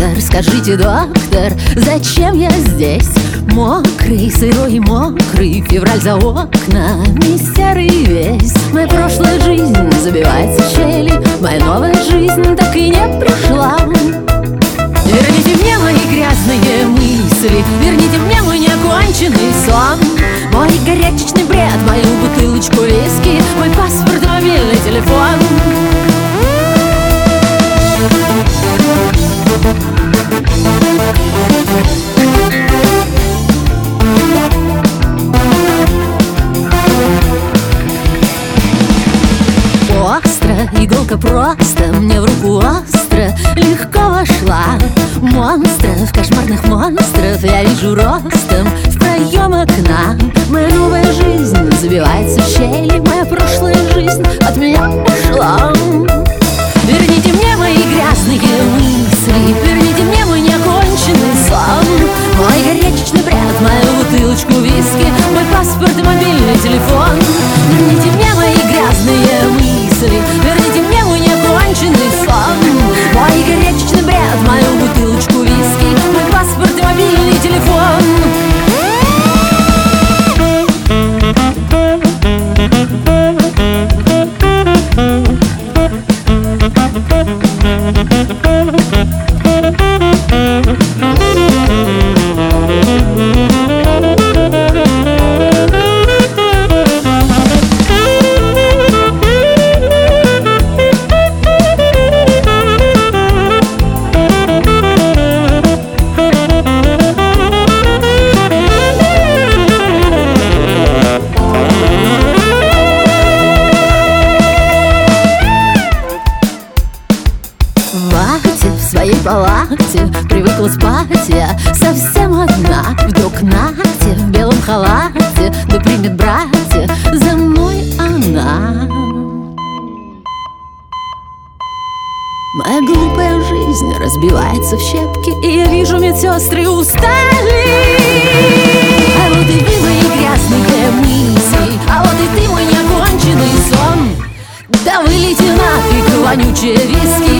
доктор, скажите, доктор, зачем я здесь? Мокрый, сырой и мокрый февраль за окнами серый весь. Моя прошлая жизнь забивается в щели, моя новая жизнь так и не пришла. Верните мне мои грязные мысли, верните мне мой неоконченный сон, мой горячечный бред, мою бутылочку виски, мой паспорт, мобильный телефон. Остро, иголка просто, мне в руку остро, легко вошла. Монстров, кошмарных монстров я вижу ростом в проем окна. Моя новая жизнь забивается в щели, моя прошлая жизнь от меня ушла. Верните мне мои грязные мысли, верните мне мой неоконченный сон, мой горячечный бред, мою бутылочку виски, мой паспорт и мобильный телефон. Верните мне мои грязные мысли, верните мне мой неоконченный сон, мой горячечный бред, мою бутылочку виски, мой паспорт и мобильный телефон. В своей палате привыкла спать я совсем одна. Вдруг Надя в белом халате, да примет братья, за мной она. Моя глупая жизнь разбивается в щепки, и я вижу, медсестры устали. А вот и вы, мои грязные мысли, а вот и ты, мой неоконченный сон. Да вылейте нафиг вонючие виски,